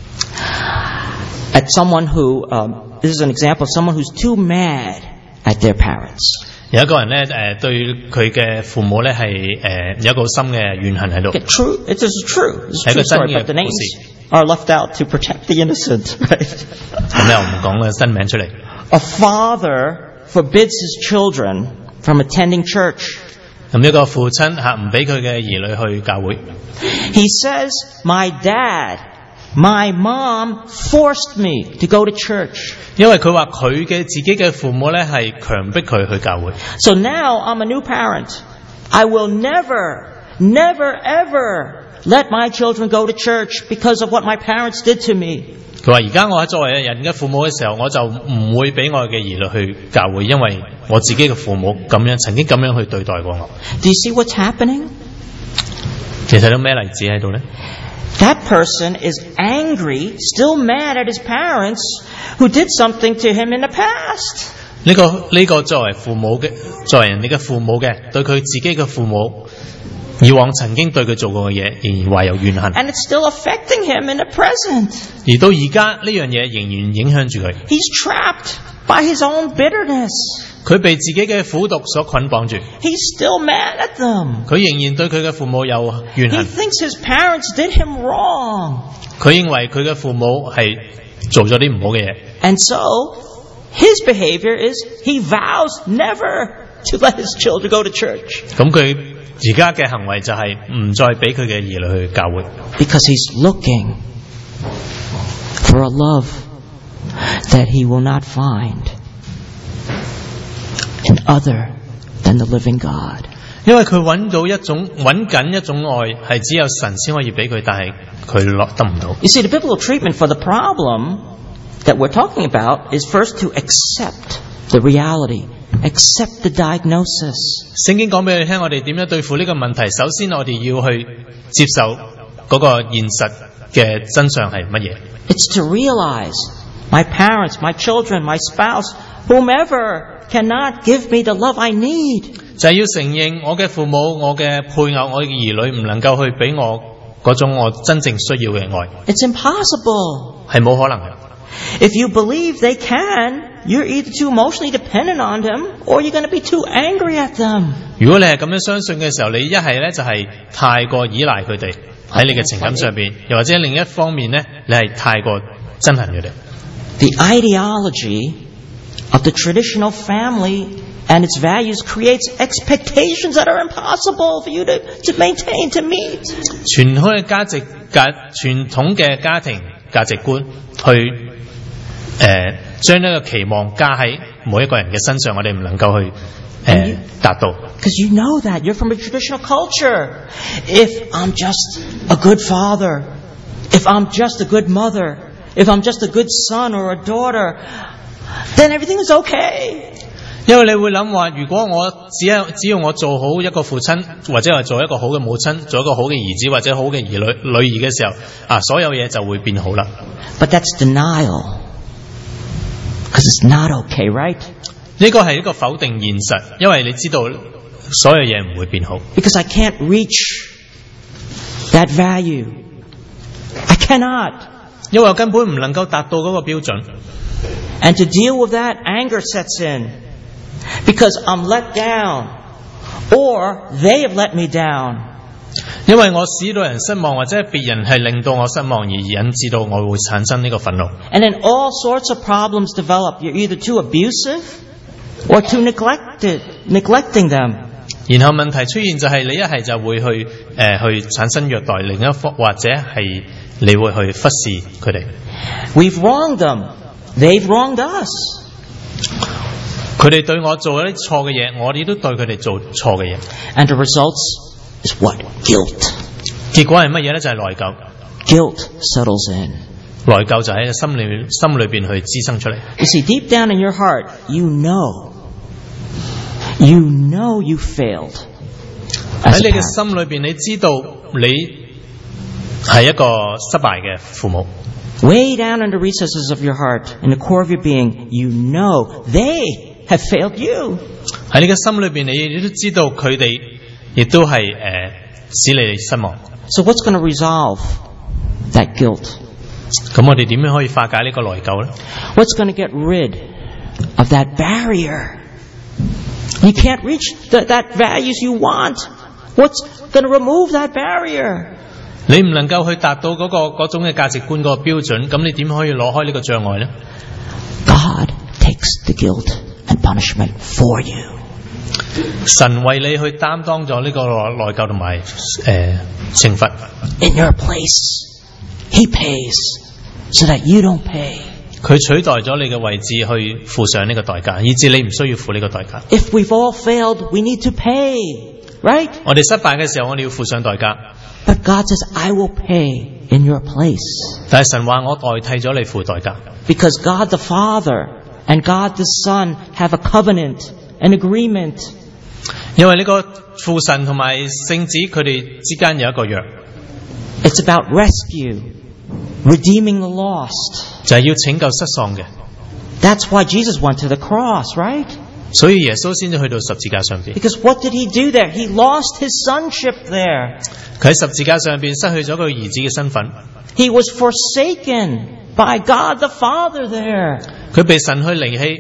At someone who, um, this is an example of someone who's too mad at their parents. 有一個人咧，誒、呃、對佢嘅父母咧係誒有一個好深嘅怨恨喺度。 Okay, true, it is true. It's a true story, but the names 故事 are left out to protect the innocent, right? 咁咧我唔講個新名出嚟。 A father forbids his children from attending church. 咁一個父親嚇唔俾佢嘅兒女去教會。 He says, "My dad, my mom forced me to go to church." 因為佢話佢嘅自己嘅父母咧係強迫佢去教會。 So now I'm a new parent. I will never, never, ever let my children go to church because of what my parents did to me. 佢話而家我喺作為人嘅父母嘅時候，我就唔會俾我嘅兒女去教會，因為我自己嘅父母咁樣曾經咁樣去對待過我。 Do you see what's happening? 你睇到咩例子喺度呢？ That person is angry, still mad at his parents who did something to him in the past. 呢個呢個作為父母嘅，作為人哋嘅父母嘅，對佢自己嘅父母以往曾經對佢做過嘅嘢，仍然懷有怨恨。 And it's still affecting him in the present. 而到而家呢樣嘢仍然影響住佢。 He's trapped by his own bitterness. 佢被自己嘅苦毒所捆綁住。 He's still mad at them. 佢仍然對佢嘅父母有怨 He 恨。 thinks his parents did him wrong. 佢認為佢嘅父母係做咗啲唔好嘅嘢。 And so, his behavior is he vows never to let his children go to church. 咁佢而家嘅行為就係唔再俾佢嘅兒女去教會。 Because he's looking for a love that he will not find in other than the living God. 因為佢揾到一種揾緊一種愛，係只有神先可以俾佢，但係佢落得唔到。 You see, the biblical treatment for the problem that we're talking about is first to accept the reality, accept the diagnosis. 聖經講俾你聽，我哋點樣對付呢個問題？首先，我哋要去接受嗰個現實嘅真相係乜嘢？ It's to realize my parents, my children, my spouse, whomever cannot give me the love I need. 就係要承認我嘅父母、我嘅配偶、我嘅兒女唔能夠去俾我嗰種我真正需要嘅愛。 It's impossible. 係冇可能嘅。 If you believe they can, you're either too emotionally dependent on them or you're going to be too angry at them. 如果你係咁樣相信嘅時候，你一係咧就係太過依賴佢哋喺你嘅情感上邊，又或者另一方面咧，你係太過憎恨佢哋。 The ideology of the traditional family and its values creates expectations that are impossible for you to, to maintain, to meet. 傳統嘅價值價傳統嘅家庭價值觀去誒將呢個期望加喺每一個人嘅身上，我哋唔能夠去誒達到。 Because you know that you're from a traditional culture. If I'm just a good father, if I'm just a good mother, if I'm just a good son or a daughter, then everything is okay. 因為你會諗話，如果我只係只要我做好一個父親，或者係做一個好嘅母親，做一個好嘅兒子或者好嘅兒女女兒嘅時候，啊，所有嘢就會變好啦。 But that's denial, because it's not okay, right? 呢個係一個否定現實，因為你知道所有嘢唔會變好。 Because I can't reach that value. I cannot. 因為我根本唔能夠達到嗰個標準。 And to deal with that, anger sets in. Because I'm let down, or they have let me down. 因為我使到人失望，或者別人係令到我失望，而引致到我會產生呢個憤怒。 And then all sorts of problems develop. You're either too abusive or too neglected, neglecting them. 然後問題出現就係你一係就會去誒、呃、去產生虐待，另一方或者係你會去忽視佢哋。 We've wronged them. They've wronged us. 佢哋對我做一啲錯嘅嘢，我哋都對佢哋做錯嘅嘢。 And the results is what? Guilt. 結果係乜嘢咧？就係、是、內疚。 Guilt settles in. 內疚就喺心裏心裏邊去滋生出嚟。 You see, deep down in your heart, you know, you know you failed. 喺你嘅心裏邊，你知道你係一個失敗嘅父母。 Way down in the recesses of your heart, in the core of your being, you know they have failed you. 喺你嘅心裏邊，你都知道佢哋亦都係誒、呃、使你哋失望。 So what's going to resolve that guilt? 咁我哋點樣可以化解呢個內疚咧 What's going to get rid of that barrier? You can't reach the, that values you want. What's going to remove that barrier? 你唔能夠去達到嗰、嗰個嗰種嘅價值觀嗰個標準，咁你點可以攞開呢個障礙咧 God takes the guilt and punishment for you. 神為你去擔當咗呢個內疚同埋誒懲罰。 In your place, He pays so that you don't pay. 佢取代咗你嘅位置去付上呢個代價，以致你唔需要付呢個代價。 If we've all failed, we need to pay, right? 我哋失敗嘅時候，我哋要付上代價。 But God says, I will pay in your place. 但係神話我代替咗你付代價。 Because God the Father and God the Son have a covenant, an agreement. 因為呢個父神同埋聖子佢哋之間有一個約。 It's about rescue, redeeming the lost. 就係要拯救失喪嘅。 That's why Jesus went to the cross, right? 所以耶穌先至去到十字架上邊。 Because what did he do there? He lost his sonship there. 佢喺十字架上邊失去咗佢兒子嘅身份。 He was forsaken by God the Father there. 佢被神去離棄。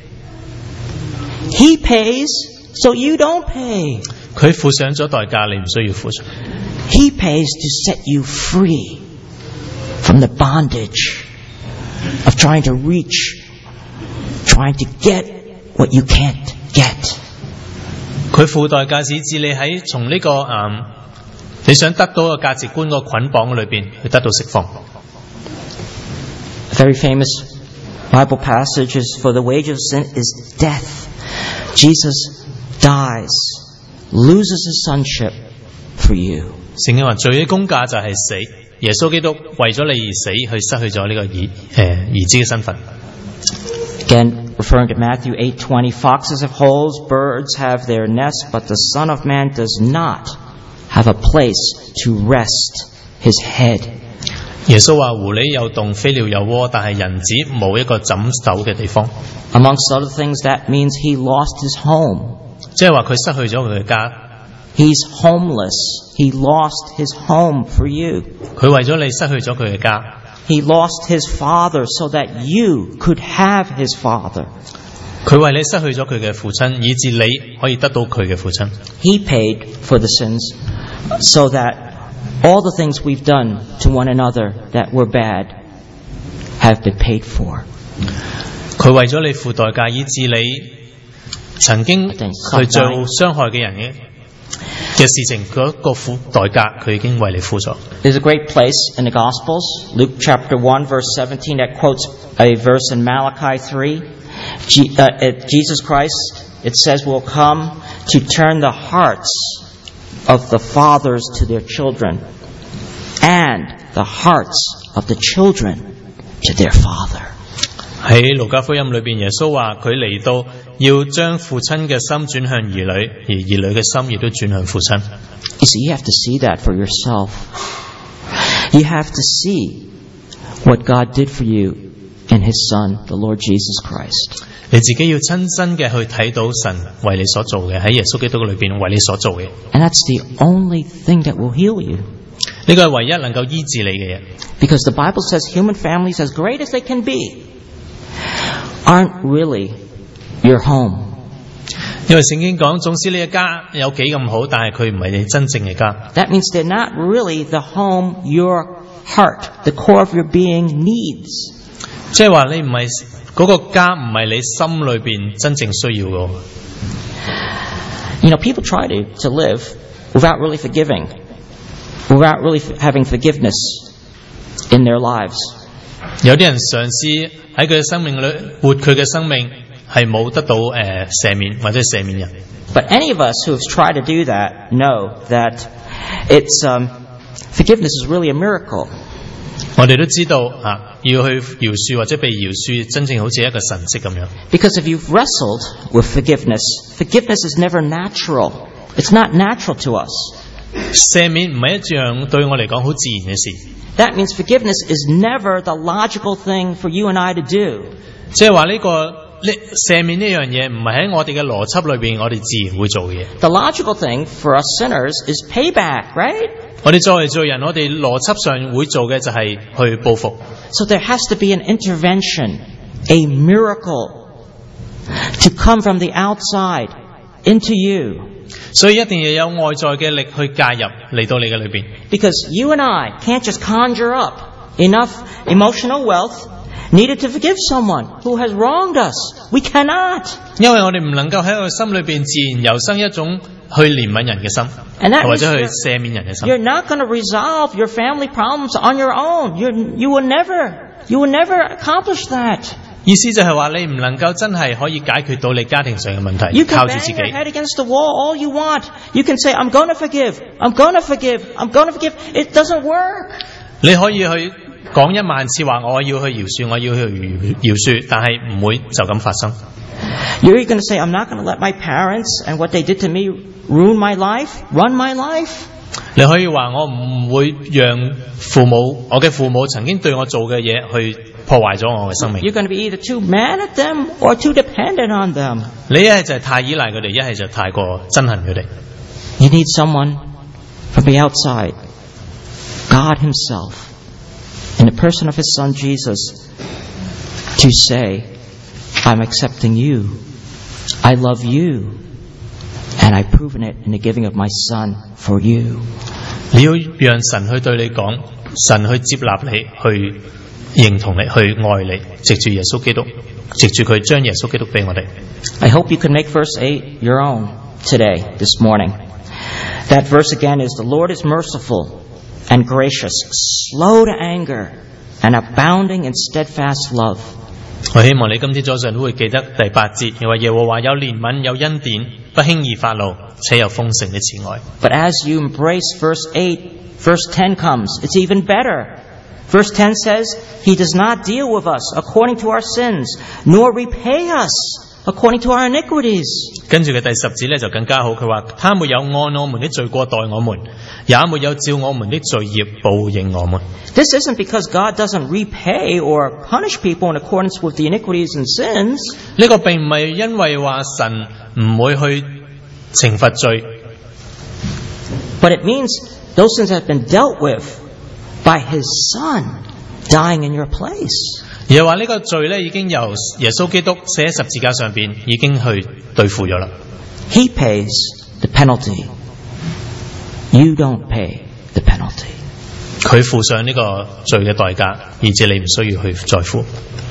He pays, so you don't pay. 佢付上咗代價，你唔需要付上。 He pays to set you free from the bondage of trying to reach, trying to get what you can't get. 佢付代價，以致你喺從呢個嗯你想得到嘅價值觀個捆綁裏邊去得到釋放。 A very famous Bible passage is, for the wage of sin is death. Jesus dies, loses his sonship for you. 聖經話罪嘅工價就係死，耶穌基督為咗你而死，去失去咗呢個兒誒兒子嘅身份。 Again, referring to Matthew eight twenty, foxes have holes, birds have their nests, but the Son of Man does not have a place to rest his head. 耶穌話狐狸有洞，飛鳥有窩，但係人子冇一個枕頭嘅地方。 Amongst other things, that means he lost his home. 即係話佢失去咗佢嘅家。 He's homeless. He lost his home for you. 佢為咗你失去咗佢嘅家。 He lost his father so that you could have his father. 佢為你失去咗佢嘅父親，以致你可以得到佢嘅父親。 He paid for the sins so that all the things we've done to one another that were bad have been paid for. 佢為咗你付代價，以致你曾經去做傷害嘅人嘅嘅事情，嗰個付代價佢已經為你付咗。 There's a great place in the Gospels, Luke chapter one, verse seventeen, that quotes a verse in Malachi three. Je- uh, Jesus Christ, it says, will come to turn the hearts of the fathers to their children, and the hearts of the children to their father. 喺路加福音裏邊，耶穌話佢嚟到要將父親嘅心轉向兒女，而兒女嘅心亦都轉向父親。 You see, you have to see that for yourself. You have to see what God did for you in His Son, the Lord Jesus Christ. 你自己要親身嘅去睇到神為你所做嘅，喺耶穌基督裏邊為你所做嘅。 And that's the only thing that will heal you. 呢個係唯一能夠醫治你嘅嘢。 Because the Bible says human families, as great as they can be, aren't really your home. 因為聖經講，縱使你嘅家有幾咁好，但係佢唔係你真正嘅家。 That means they're not really the home your heart, the core of your being needs. 即係話你唔係嗰個家，唔係你心裏邊真正需要嘅。 You know, people try to, to live without really forgiving, without really having forgiveness in their lives. 有啲人嘗試喺佢嘅生命裏活佢嘅生命，係冇得到誒赦免或者赦免人。 But any of us who have tried to do that know that it's um, forgiveness is really a miracle. 我哋都知道啊，要去饒恕或者被饒恕，真正好似一個神蹟咁樣。 Because if you've wrestled with forgiveness, forgiveness is never natural. It's not natural to us. 赦免唔係一樣對我嚟講好自然嘅事。 That means forgiveness is never the logical thing for you and I to do. 即係話呢個呢赦免呢樣嘢唔係喺我哋嘅邏輯裏邊，我哋自然會做嘅嘢。 The logical thing for us sinners is payback, right? 我哋作為罪人，我哋邏輯上會做嘅就係去報復。 So there has to be an intervention, a miracle, to come from the outside into you. 所以一定要有外在嘅力去介入嚟到你嘅裏邊。 Because you and I can't just conjure up enough emotional wealth needed to forgive someone who has wronged us. We cannot. 因為我哋唔能夠喺我心裏邊自然由生一種去憐憫人嘅心，或者去赦免人嘅心。 You're not going to resolve your family problems on your own. You you will never, you will never accomplish that. 意思就係話你唔能夠真係可以解決到你家庭上嘅問題， You can 靠住自 bang 己。 your head against the wall all you want. You can say, I'm going to forgive, I'm going to forgive, I'm going to forgive. It doesn't work. 你可以去講一萬次話我要去饒恕，我要去饒饒恕，但係唔會就咁發生。 You're going to say, I'm not going to let my parents and what they did to me ruin my life, run my life. 你可以話我唔會讓父母，我嘅父母曾經對我做嘅嘢去破壞咗我嘅生命。 You're going to be either too mad at them or too dependent on them. 你一係就係太依賴佢哋，一係就太過憎恨佢哋。 You need someone from the outside, God Himself, in the person of His Son Jesus, to say, I'm accepting you, I love you, and I've proven it in the giving of my Son for you. 你要讓神去對你講，神去接納你，去認同你，去愛你，藉住耶穌基督，藉住佢將耶穌基督俾我哋。 I hope you can make verse eight your own today, this morning. That verse again is, the Lord is merciful and gracious, slow to anger, and abounding in steadfast love. 我希望你今天早上都會記得第八節，又話耶和華有憐憫，有恩典，不輕易發怒，且有豐盛嘅慈愛。 But as you embrace verse eight, verse ten comes. It's even better. Verse ten says, He does not deal with us according to our sins, nor repay us according to our iniquities. 跟住嘅第十節咧就更加好，佢話他沒有按我們的罪過待我們，也沒有照我們的罪孽報應我們。 This isn't because God doesn't repay or punish people in accordance with the iniquities and sins. 呢個並唔係因為話神唔會去懲罰罪， But it means those sins have been dealt with by His Son dying in your place. 而係話呢個罪咧已經由耶穌基督寫喺十字架上邊已經去對付咗啦。 He pays the penalty. You don't pay the penalty. 佢付上呢個罪嘅代價，以致你唔需要去在乎。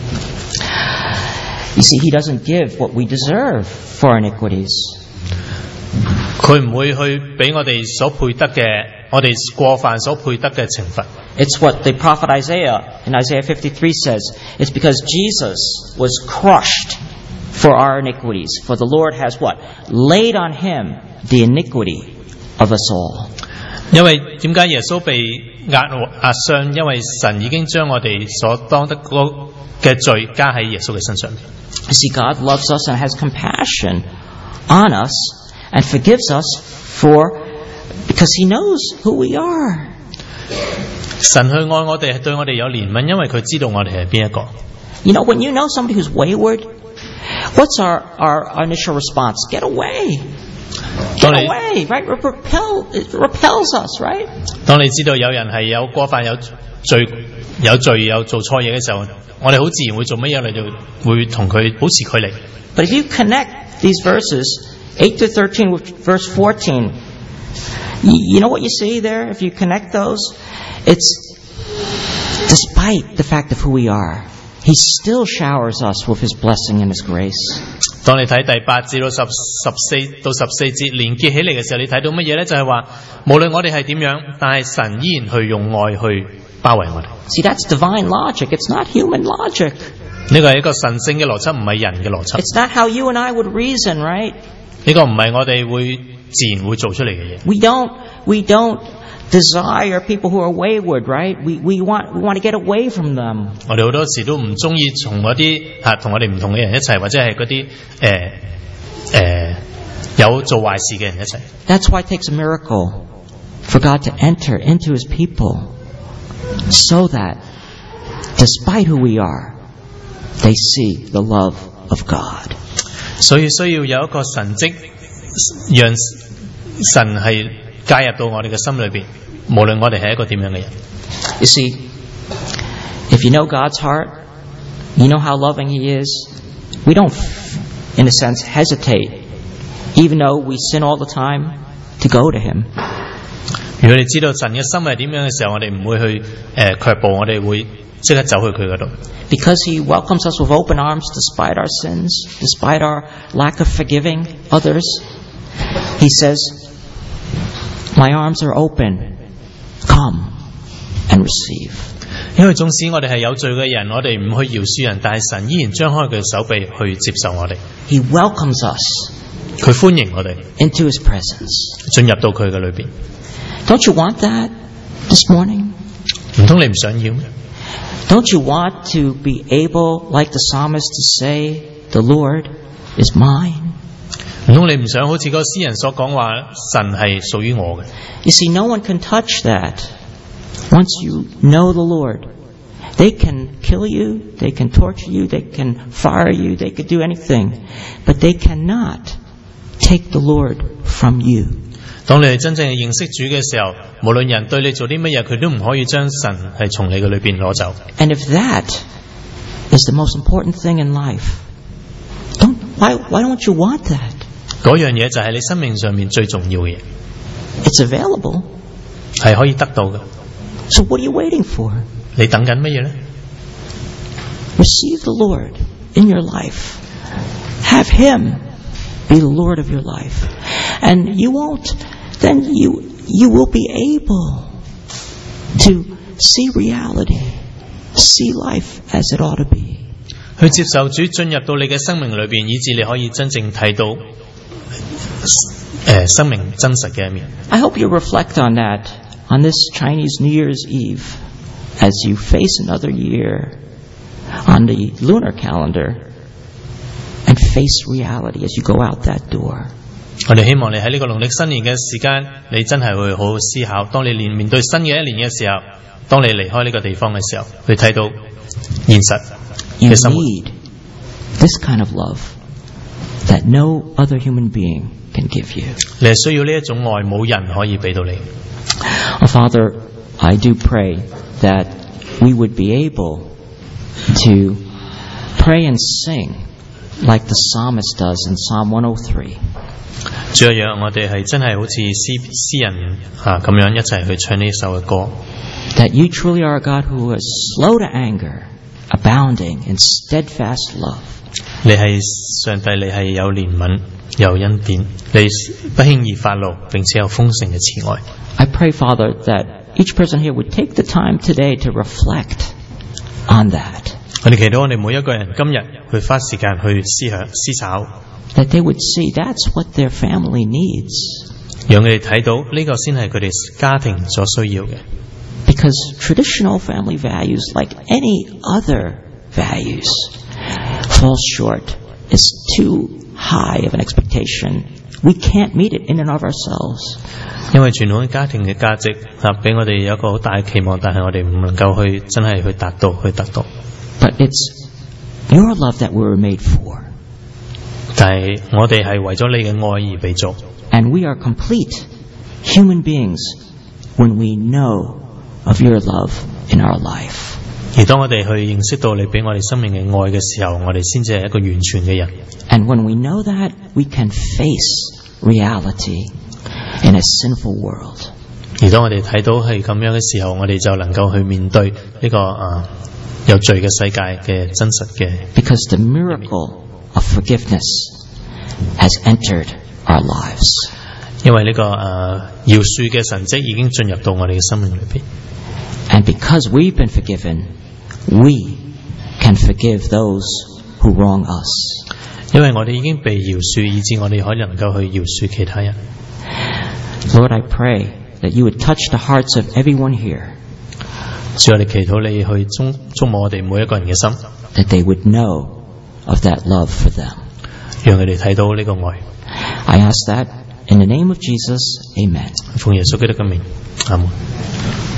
You see, He doesn't give what we deserve for iniquities. 佢唔會去俾我哋所配得嘅，我哋過犯所配得嘅懲罰。 It's what the prophet Isaiah in Isaiah fifty-three says. It's because Jesus was crushed for our iniquities. For the Lord has what? Laid on Him the iniquity of us all. 因為點解耶穌被壓壓傷？因為神已經將我哋所當得嗰嘅罪加喺耶穌嘅身上面。 You see, God loves us and has compassion on us and forgives us for because He knows who we are. 神去愛我哋，係對我哋有憐憫，因為佢知道我哋係邊一個。 You know, when you know somebody who's wayward, what's our, our, our initial response? Get away. Get away, right? Repel, it repels us, right? 當你知道有人係有過犯、有罪、有罪、有做錯嘢嘅時候，我哋好自然會做乜嘢？你就會同佢保持距離。 But if you connect these verses, eight to thirteen with verse fourteen, you know what you see there? If you connect those, it's despite the fact of who we are, He still showers us with His blessing and His grace. 當你睇第八至到十十四到十四節連結起嚟嘅時候，你睇到乜嘢呢？就係話，無論我哋係點樣，但係神依然去用愛去包圍我哋。 See, that's divine logic. It's not human logic. 呢個係一個神聖嘅邏輯，唔係人嘅邏輯。 It's not how you and I would reason, right? 呢個唔係我哋會自然會做出嚟嘅嘢。 We don't, we don't desire people who are wayward, right? We we want we want to get away from them. 我哋好多時都唔中意同嗰啲嚇同我哋唔同嘅人一齊，或者係嗰啲誒誒有做壞事嘅人一齊。 That's why it takes a miracle for God to enter into His people, so that, despite who we are, they see the love of God. 所以需要有一個神蹟，讓神係介入到我哋嘅心裏邊，無論我哋係一個點樣嘅人。 You see, if you know God's heart, you know how loving He is. We don't, in a sense, hesitate, even though we sin all the time, to go to Him. 如果你知道神嘅心係點樣嘅時候，我哋唔會去誒卻步，我哋會即刻走去佢嗰度。 Because He welcomes us with open arms despite our sins, despite our lack of forgiving others. He says, My arms are open. Come and receive. 因為縱使我哋係有罪嘅人，我哋唔去饒恕人，但係神依然張開佢嘅手臂去接受我哋。 He welcomes us. 佢歡迎我哋 into His presence. 進入到佢嘅裏邊。 Don't you want that this morning? 唔通你唔想要咩？ Don't you want to be able, like the psalmist, to say, The Lord is mine? 唔通你唔想好似嗰個詩人所講話，神係屬於我嘅？ You see, no one can touch that. Once you know the Lord, they can kill you, they can torture you, they can fire you, they could do anything, but they cannot take the Lord from you. 當你係真正認識主嘅時候，無論人對你做啲乜嘢，佢都唔可以將神係從你嘅裏邊攞走。 And if that is the most important thing in life, don't, why, why don't you want that? 嗰樣嘢就係你生命上面最重要嘅嘢。 It's available. 係可以得到嘅。 So what are you waiting for? 你等緊乜嘢呢？ Receive the Lord in your life. Have Him be the Lord of your life. And you won't, then you, you will be able to see reality, see life as it ought to be. 去接受主進入到你嘅生命裏邊，以致你可以真正睇到誒生命真實嘅一面。 I hope you reflect on that on this Chinese New Year's Eve as you face another year on the lunar calendar and face reality as you go out that door. 我哋希望你喺呢個農曆新年嘅時間，你真係會好好思考。當你面面對新嘅一年嘅時候，當你離開呢個地方嘅時候，去睇到現實嘅生活。 You need this kind of love that no other human being can give you. 你係需要呢一種愛，冇人可以俾到你。 Oh, Father, I do pray that we would be able to pray and sing like the psalmist does in Psalm one oh three. 主啊，讓我哋係真係好似詩詩人啊咁樣一齊去唱呢首嘅歌。 That you truly are a God who is slow to anger, abounding in steadfast love. 你係上帝，你係有憐憫、有恩典，你不輕易發怒，並且有豐盛嘅慈愛。 I pray, Father, that each person here would take the time today to reflect on that. 我哋祈禱我哋每一個人今日去花時間去思想思考。 That they would see that's what their family needs. 讓佢哋睇到呢個先係佢哋家庭所需要嘅。 Because traditional family values, like any other values, fall short. It's too high of an expectation. We can't meet it in and of ourselves. 因為傳統嘅家庭嘅價值啊，俾我哋有一個好大嘅期望，但係我哋唔能夠去真係去達到去達到。 But it's your love that we were made for. 但係我哋係為咗你嘅愛而被造。 And we are complete human beings when we know of your love in our life. 而當我哋去認識到你俾我哋生命嘅愛嘅時候，我哋先至係一個完全嘅人。 And when we know that, we can face reality in a sinful world. 而當我哋睇到係咁樣嘅時候，我哋就能夠去面對呢、這個啊有罪嘅世界嘅真實嘅。 Because the miracle of forgiveness has entered our lives. 因為呢、這個啊饒恕嘅神蹟已經進入到我哋嘅生命裏邊。 And because we've been forgiven, we can forgive those who wrong us. 因為我哋已經被饒恕，以致我哋可以能夠去饒恕其他人。 Lord, I pray that you would touch the hearts of everyone here. 主，我哋祈禱你去觸觸摸我哋每一個人嘅心。 That they would know of that love for them. 讓佢哋睇到呢個愛。 I ask that in the name of Jesus, Amen. 奉耶穌基督嘅名，阿門。